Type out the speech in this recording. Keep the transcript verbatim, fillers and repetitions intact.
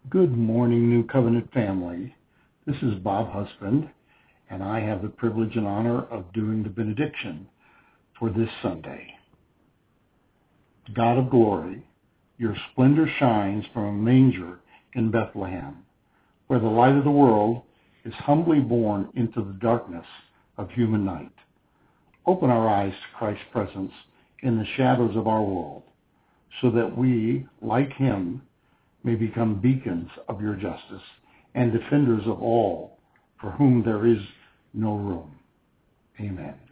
Good morning, New Covenant family. This is Bob Husband, and I have the privilege and honor of doing the benediction for this Sunday. God of glory, your splendor shines from a manger in Bethlehem, where the light of the world is humbly born into the darkness of human night. Open our eyes to Christ's presence in the shadows of our world, so that we, like him, may become beacons of your justice and defenders of all for whom there is no room. Amen.